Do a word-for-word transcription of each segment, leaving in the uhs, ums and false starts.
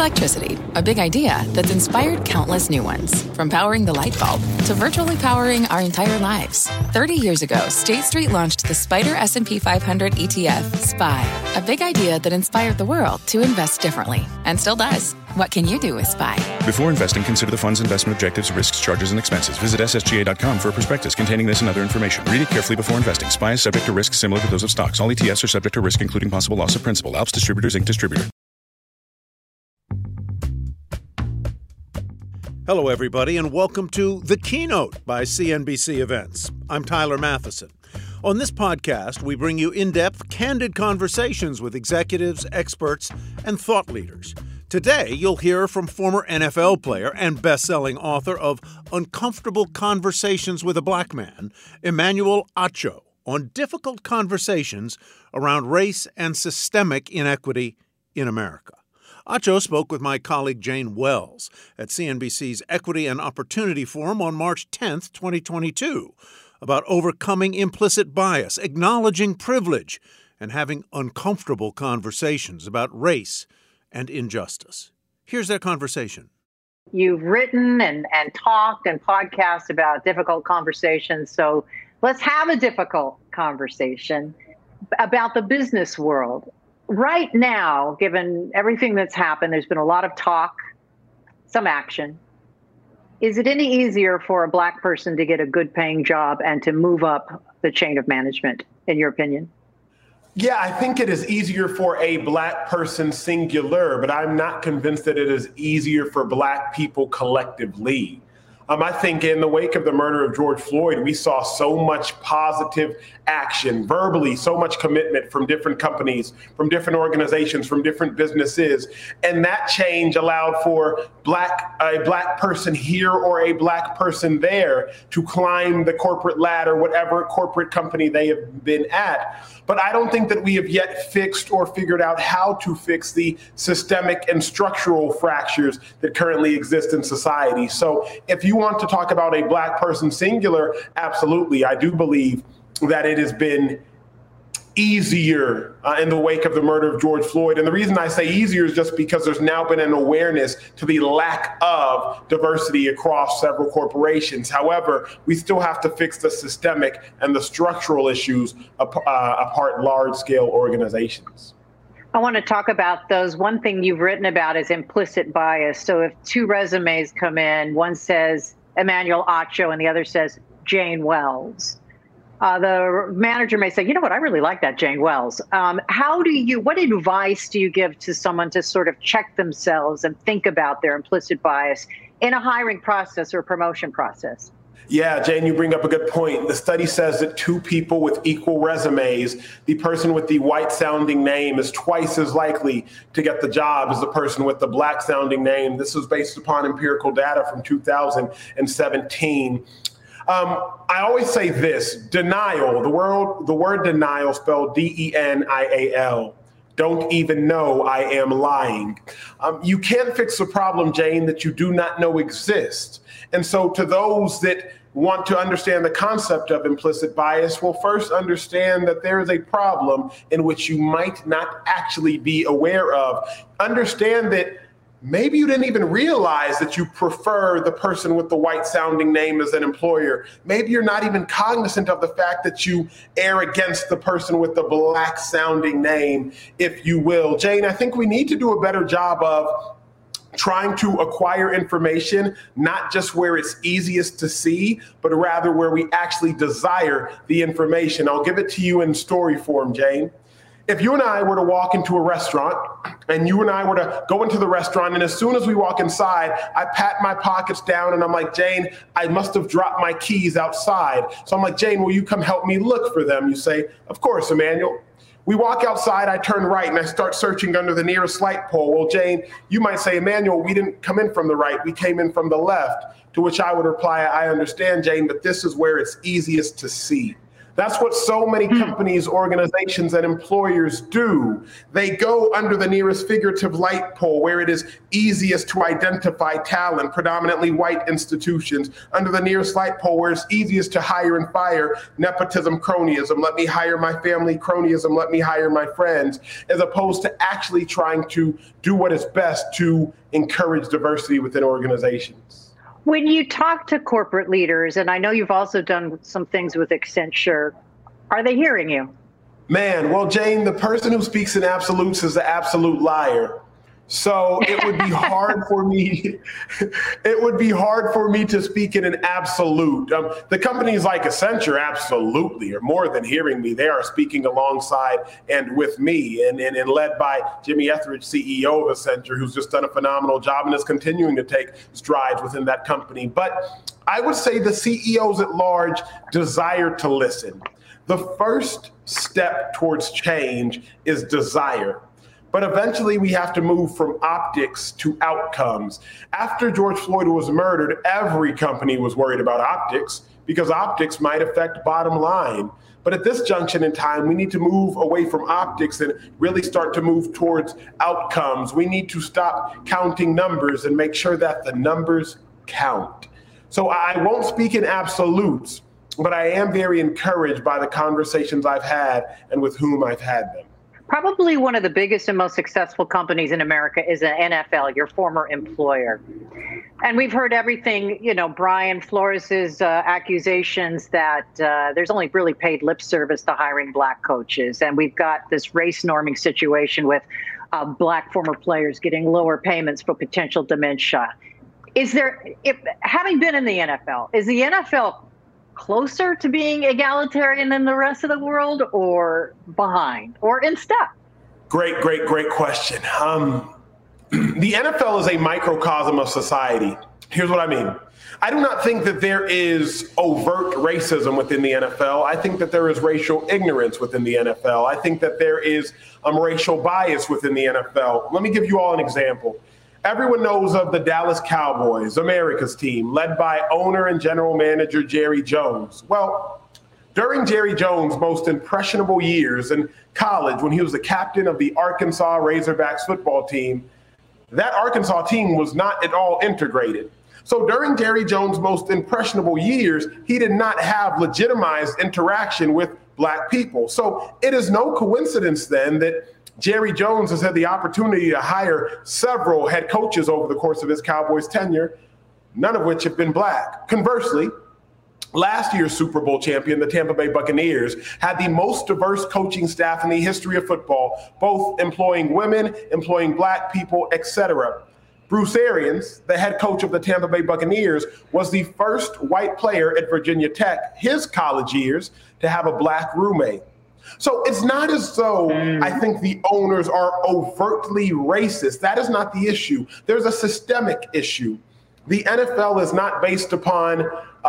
Electricity, a big idea that's inspired countless new ones. From powering the light bulb to virtually powering our entire lives. thirty years ago, State Street launched the Spider S and P five hundred E T F, S P Y, a big idea that inspired the world to invest differently, and still does. What can you do with S P Y? Before investing, consider the fund's investment objectives, risks, charges, and expenses. Visit S S G A dot com for a prospectus containing this and other information. Read it carefully before investing. S P Y is subject to risks similar to those of stocks. All E T Fs are subject to risk, including possible loss of principal. Alps Distributors, Incorporated Distributor. Hello, everybody, and welcome to The Keynote by C N B C Events. I'm Tyler Matheson. On this podcast, we bring you in-depth, candid conversations with executives, experts, and thought leaders. Today, you'll hear from former N F L player and best-selling author of Uncomfortable Conversations with a Black Man, Emmanuel Acho, on difficult conversations around race and systemic inequity in America. Acho spoke with my colleague Jane Wells at C N B C's Equity and Opportunity Forum on March tenth, twenty twenty-two, about overcoming implicit bias, acknowledging privilege, and having uncomfortable conversations about race and injustice. Here's their conversation. You've written and, and talked and podcast about difficult conversations, so let's have a difficult conversation about the business world. Right now, given everything that's happened, there's been a lot of talk, some action. Is it any easier for a Black person to get a good paying job and to move up the chain of management, in your opinion? Yeah, I think it is easier for a Black person singular, but I'm not convinced that it is easier for Black people collectively. Um, I think in the wake of the murder of George Floyd, we saw so much positive action, verbally, so much commitment from different companies, from different organizations, from different businesses. And that change allowed for black a Black person here or a Black person there to climb the corporate ladder, whatever corporate company they have been at. But I don't think that we have yet fixed or figured out how to fix the systemic and structural fractures that currently exist in society. So if you want to talk about a Black person singular, absolutely. I do believe that it has been easier uh, in the wake of the murder of George Floyd. And the reason I say easier is just because there's now been an awareness to the lack of diversity across several corporations. However, we still have to fix the systemic and the structural issues ap- uh, apart large-scale organizations. I want to talk about those. One thing you've written about is implicit bias. So if two resumes come in, one says Emmanuel Acho and the other says Jane Wells. Uh, the manager may say, you know what, I really like that Jane Wells. Um, how do you, what advice do you give to someone to sort of check themselves and think about their implicit bias in a hiring process or promotion process? Yeah, Jane, you bring up a good point. The study says that two people with equal resumes, the person with the white-sounding name is twice as likely to get the job as the person with the black-sounding name. This was based upon empirical data from two thousand seventeen. Um, I always say this, denial, the word, the word denial spelled D E N I A L. Don't even know I am lying. Um, you can't fix a problem, Jane, that you do not know exists. And so to those that want to understand the concept of implicit bias, will first understand that there is a problem in which you might not actually be aware of. Understand that maybe you didn't even realize that you prefer the person with the white sounding name as an employer. Maybe you're not even cognizant of the fact that you err against the person with the black sounding name, if you will. Jane, I think we need to do a better job of trying to acquire information, not just where it's easiest to see, but rather where we actually desire the information. I'll give it to you in story form, Jane. If you and I were to walk into a restaurant and you and I were to go into the restaurant, and as soon as we walk inside, I pat my pockets down and I'm like, Jane, I must have dropped my keys outside. So I'm like, Jane, will you come help me look for them? You say, of course, Emmanuel. We walk outside, I turn right and I start searching under the nearest light pole. Well, Jane, you might say, Emmanuel, we didn't come in from the right, we came in from the left. To which I would reply, I understand, Jane, but this is where it's easiest to see. That's what so many companies, organizations, and employers do. They go under the nearest figurative light pole where it is easiest to identify talent, predominantly white institutions, under the nearest light pole where it's easiest to hire and fire, nepotism, cronyism, let me hire my family, cronyism, let me hire my friends, as opposed to actually trying to do what is best to encourage diversity within organizations. When you talk to corporate leaders, and I know you've also done some things with Accenture, are they hearing you? Man, well, Jane, the person who speaks in absolutes is the absolute liar. So it would be hard for me. It would be hard for me to speak in an absolute. Um, the companies like Accenture absolutely are more than hearing me. They are speaking alongside and with me, and, and, and led by Jimmy Etheridge, C E O of Accenture, who's just done a phenomenal job and is continuing to take strides within that company. But I would say the C E Os at large desire to listen. The first step towards change is desire. But eventually we have to move from optics to outcomes. After George Floyd was murdered, every company was worried about optics because optics might affect bottom line. But at this junction in time, we need to move away from optics and really start to move towards outcomes. We need to stop counting numbers and make sure that the numbers count. So I won't speak in absolutes, but I am very encouraged by the conversations I've had and with whom I've had them. Probably one of the biggest and most successful companies in America is the N F L, your former employer. And we've heard everything, you know, Brian Flores's uh, accusations that uh, there's only really paid lip service to hiring black coaches. And we've got this race norming situation with uh, black former players getting lower payments for potential dementia. Is there, if, having been in the N F L, is the N F L closer to being egalitarian than the rest of the world, or behind, or in step? Great, great, great question. Um, the N F L is a microcosm of society. Here's what I mean. I do not think that there is overt racism within the N F L. I think that there is racial ignorance within the N F L. I think that there is um, racial bias within the N F L. Let me give you all an example. Everyone knows of the Dallas Cowboys, America's team, led by owner and general manager Jerry Jones. Well, during Jerry Jones' most impressionable years in college, when he was the captain of the Arkansas Razorbacks football team, that Arkansas team was not at all integrated. So during Jerry Jones' most impressionable years, he did not have legitimized interaction with black people. So it is no coincidence then that Jerry Jones has had the opportunity to hire several head coaches over the course of his Cowboys tenure, none of which have been black. Conversely, last year's Super Bowl champion, the Tampa Bay Buccaneers, had the most diverse coaching staff in the history of football, both employing women, employing black people, et cetera. Bruce Arians, the head coach of the Tampa Bay Buccaneers, was the first white player at Virginia Tech, his college years, to have a black roommate. So it's not as though I think the owners are overtly racist. That is not the issue. There's a systemic issue. The N F L is not based upon uh, uh,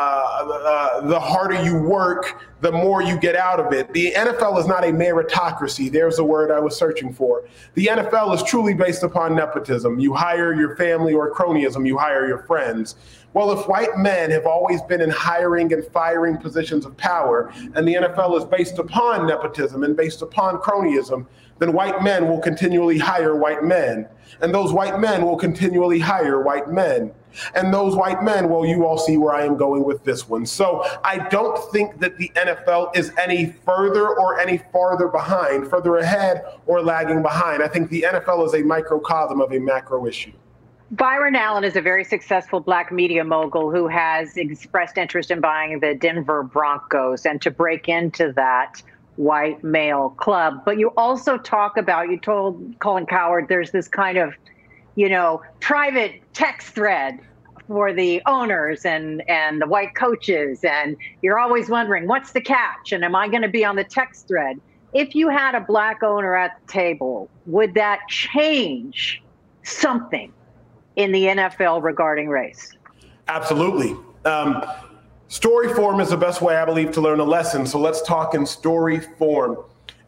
uh, the harder you work, the more you get out of it. The N F L is not a meritocracy. There's the word I was searching for. The N F L is truly based upon nepotism. You hire your family, or cronyism, you hire your friends. Well, if white men have always been in hiring and firing positions of power, and the N F L is based upon nepotism and based upon cronyism, then white men will continually hire white men. And those white men will continually hire white men. And those white men, well, you all see where I am going with this one. So I don't think that the N F L is any further or any farther behind, further ahead or lagging behind. I think the N F L is a microcosm of a macro issue. Byron Allen is a very successful black media mogul who has expressed interest in buying the Denver Broncos and to break into that white male club. But you also talk about, you told Colin Cowherd, there's this kind of, you know, private text thread for the owners and, and the white coaches. And you're always wondering, what's the catch? And am I going to be on the text thread? If you had a black owner at the table, would that change something in the N F L regarding race? Absolutely. Um, story form is the best way, I believe, to learn a lesson. So let's talk in story form.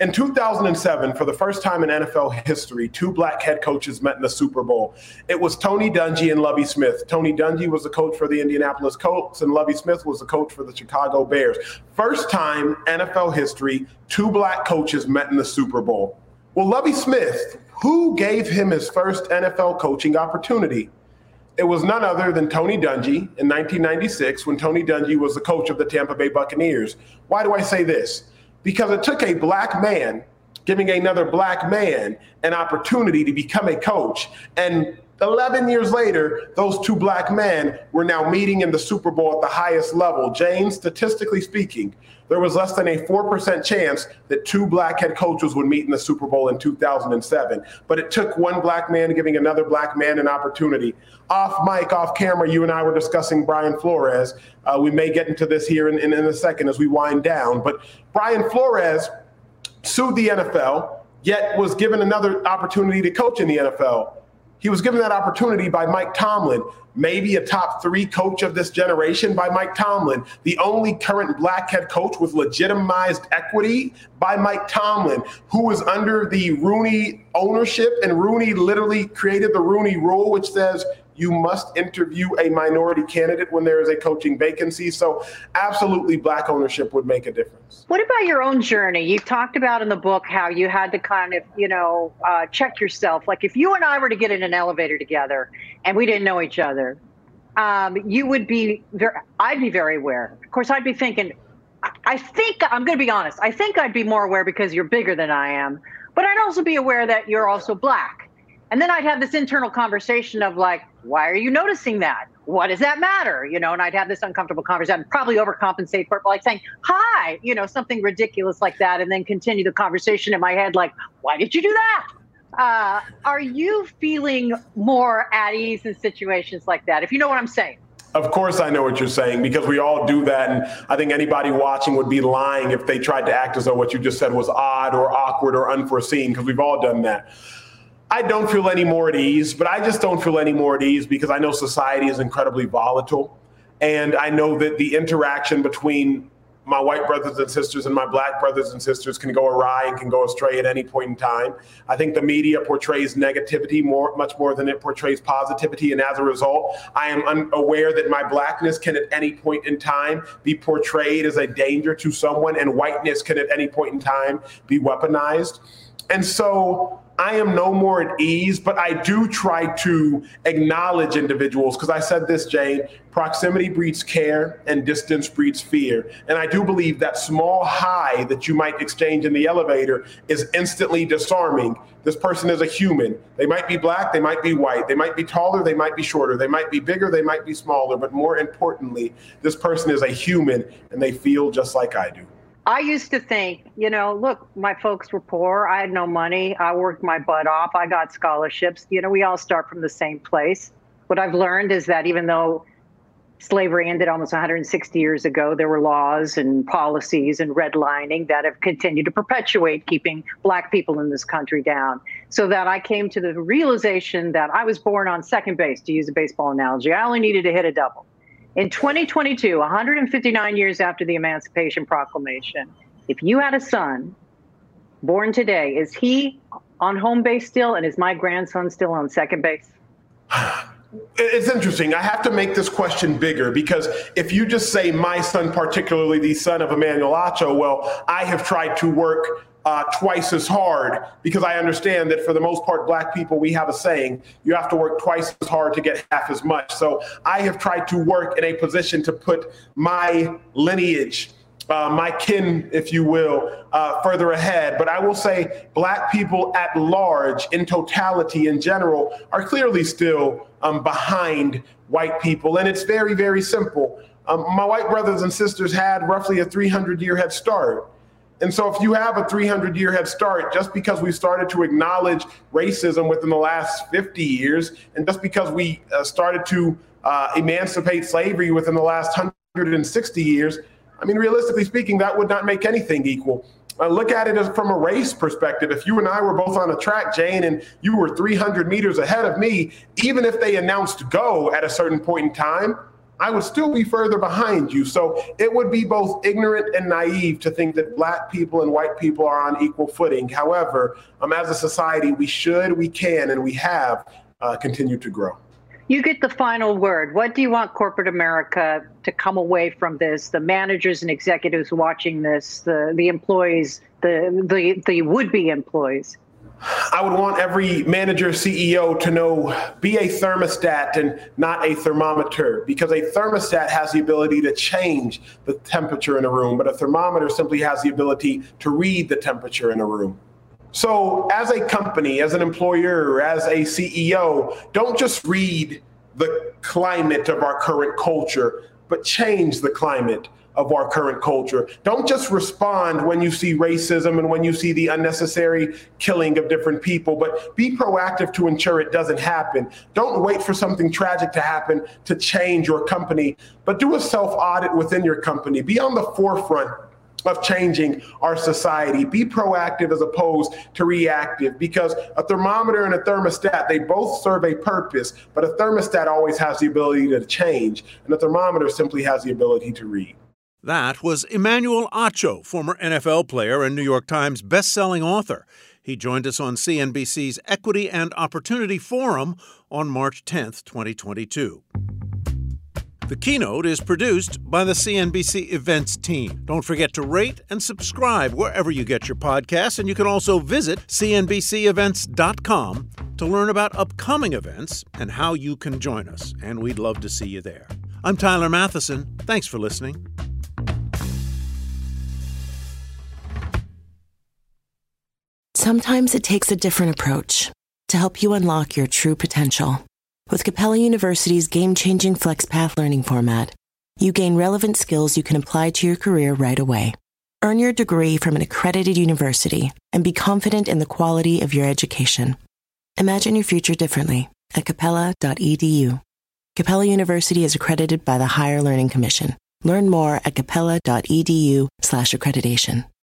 In two thousand seven, for the first time in N F L history, two black head coaches met in the Super Bowl. It was Tony Dungy and Lovie Smith. Tony Dungy was the coach for the Indianapolis Colts, and Lovie Smith was the coach for the Chicago Bears. First time N F L history, two black coaches met in the Super Bowl. Well, Lovie Smith, who gave him his first N F L coaching opportunity? It was none other than Tony Dungy in nineteen ninety-six, when Tony Dungy was the coach of the Tampa Bay Buccaneers. Why do I say this? Because it took a black man giving another black man an opportunity to become a coach. And eleven years later, those two black men were now meeting in the Super Bowl at the highest level. Jane, statistically speaking, there was less than a four percent chance that two black head coaches would meet in the Super Bowl in two thousand seven. But it took one black man giving another black man an opportunity. Off mic, off camera, you and I were discussing Brian Flores. Uh, we may get into this here in, in, in a second as we wind down. But Brian Flores sued the N F L, yet was given another opportunity to coach in the N F L. He was given that opportunity by Mike Tomlin, maybe a top three coach of this generation by Mike Tomlin, the only current black head coach with legitimized equity by Mike Tomlin, who was under the Rooney ownership, and Rooney literally created the Rooney Rule, which says you must interview a minority candidate when there is a coaching vacancy. So absolutely, black ownership would make a difference. What about your own journey? You've talked about in the book how you had to kind of, you know, uh, check yourself. Like if you and I were to get in an elevator together and we didn't know each other, um, you would be, very, I'd be very aware. Of course, I'd be thinking, I think, I'm going to be honest, I think I'd be more aware because you're bigger than I am, but I'd also be aware that you're also black. And then I'd have this internal conversation of like, why are you noticing that? What does that matter? You know, and I'd have this uncomfortable conversation. I'd probably overcompensate for it, like saying, hi, you know, something ridiculous like that, and then continue the conversation in my head like, why did you do that? Uh, are you feeling more at ease in situations like that, if you know what I'm saying? Of course I know what you're saying, because we all do that. And I think anybody watching would be lying if they tried to act as though what you just said was odd or awkward or unforeseen, because we've all done that. I don't feel any more at ease, but I just don't feel any more at ease because I know society is incredibly volatile. And I know that the interaction between my white brothers and sisters and my black brothers and sisters can go awry and can go astray at any point in time. I think the media portrays negativity more, much more than it portrays positivity. And as a result, I am unaware that my blackness can at any point in time be portrayed as a danger to someone, and whiteness can at any point in time be weaponized. And so I am no more at ease, but I do try to acknowledge individuals, because I said this, Jane, proximity breeds care and distance breeds fear. And I do believe that small hi that you might exchange in the elevator is instantly disarming. This person is a human. They might be black, they might be white, they might be taller, they might be shorter, they might be bigger, they might be smaller, but more importantly, this person is a human and they feel just like I do. I used to think, you know, look, my folks were poor. I had no money. I worked my butt off. I got scholarships. You know, we all start from the same place. What I've learned is that even though slavery ended almost one hundred sixty years ago, there were laws and policies and redlining that have continued to perpetuate keeping black people in this country down. So that I came to the realization that I was born on second base, to use a baseball analogy. I only needed to hit a double. In twenty twenty-two, one hundred fifty-nine years after the Emancipation Proclamation, if you had a son born today, is he on home base still, and is my grandson still on second base? It's interesting. I have to make this question bigger, because if you just say my son, particularly the son of Emmanuel Acho, well, I have tried to work Uh, twice as hard, because I understand that for the most part, black people, we have a saying, you have to work twice as hard to get half as much. So I have tried to work in a position to put my lineage, uh, my kin, if you will, uh, further ahead. But I will say black people at large, in totality, in general, are clearly still um, behind white people. And it's very, very simple. Um, my white brothers and sisters had roughly a three hundred year head start. And so if you have a three hundred year head start, just because we started to acknowledge racism within the last fifty years, and just because we uh, started to uh, emancipate slavery within the last one hundred sixty years, I mean, realistically speaking, that would not make anything equal. Uh, look at it as from a race perspective. If you and I were both on a track, Jane, and you were three hundred meters ahead of me, even if they announced go at a certain point in time, I would still be further behind you. So it would be both ignorant and naive to think that black people and white people are on equal footing. However, um, as a society, we should, we can, and we have uh, continued to grow. You get the final word. What do you want corporate America to come away from this? The managers and executives watching this, the, the employees, the, the, the would-be employees. I would want every manager, C E O to know, be a thermostat and not a thermometer, because a thermostat has the ability to change the temperature in a room, but a thermometer simply has the ability to read the temperature in a room. So as a company, as an employer, as a C E O, don't just read the climate of our current culture, but change the climate of our current culture. Don't just respond when you see racism and when you see the unnecessary killing of different people, but be proactive to ensure it doesn't happen. Don't wait for something tragic to happen to change your company, but do a self-audit within your company. Be on the forefront of changing our society. Be proactive as opposed to reactive, because a thermometer and a thermostat, they both serve a purpose, but a thermostat always has the ability to change, and a thermometer simply has the ability to read. That was Emmanuel Acho, former N F L player and New York Times best-selling author. He joined us on C N B C's Equity and Opportunity Forum on March tenth, twenty twenty-two. The Keynote is produced by the C N B C Events team. Don't forget to rate and subscribe wherever you get your podcasts, and you can also visit C N B C events dot com to learn about upcoming events and how you can join us, and we'd love to see you there. I'm Tyler Matheson. Thanks for listening. Sometimes it takes a different approach to help you unlock your true potential. With Capella University's game-changing FlexPath learning format, you gain relevant skills you can apply to your career right away. Earn your degree from an accredited university and be confident in the quality of your education. Imagine your future differently at capella dot e d u. Capella University is accredited by the Higher Learning Commission. Learn more at capella dot e d u slash accreditation.